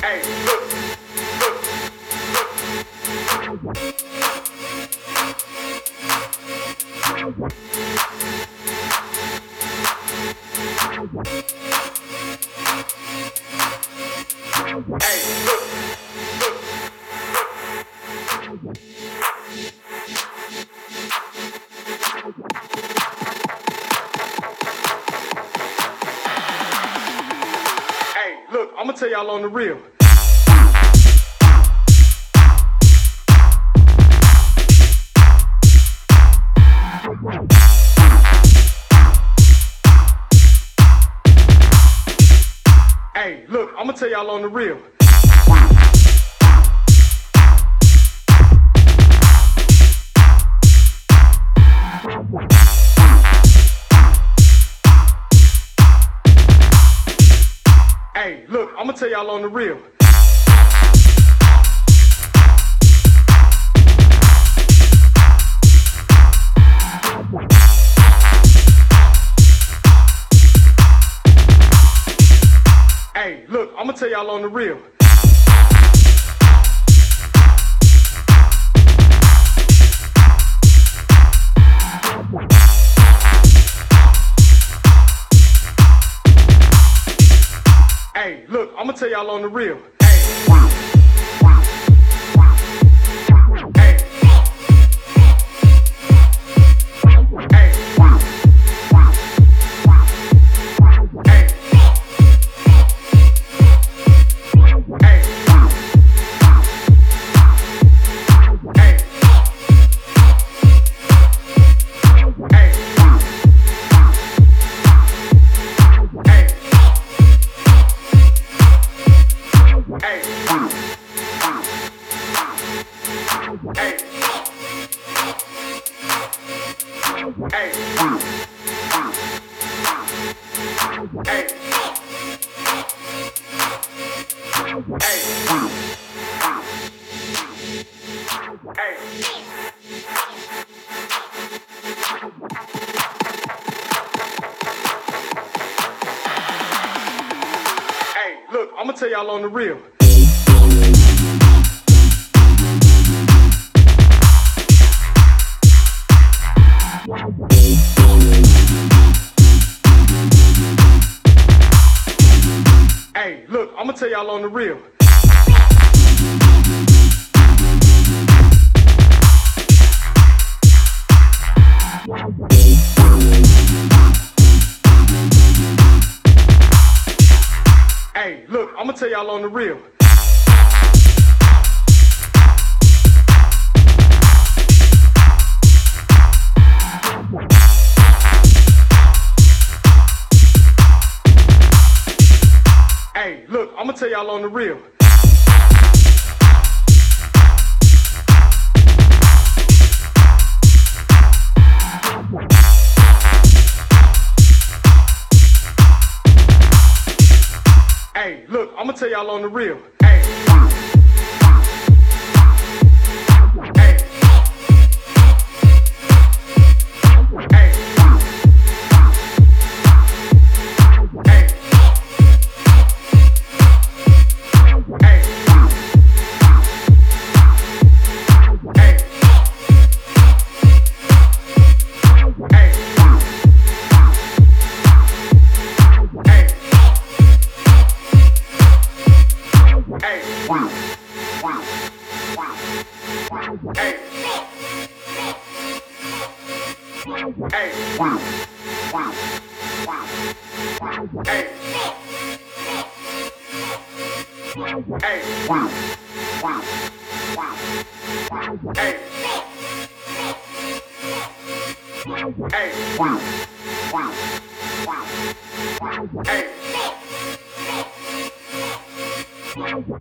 Hey, look, hey, look. Hey, look, I'm gonna tell y'all on the real. Hey, look, I'm gonna tell y'all on the real. Hey, look, I'm gonna tell y'all on the real. Hey, look, I'm gonna tell y'all on the real. Hey, look, I'm gonna tell y'all on the real. Look, I'm gonna tell y'all on the real. Hey, look, I'm gonna tell y'all on the real. Hey, look, I'm gonna tell y'all on the real. Hey, look, I'm gonna tell y'all on the real. Hey, look, I'm gonna tell y'all on the real. Hey. Hey.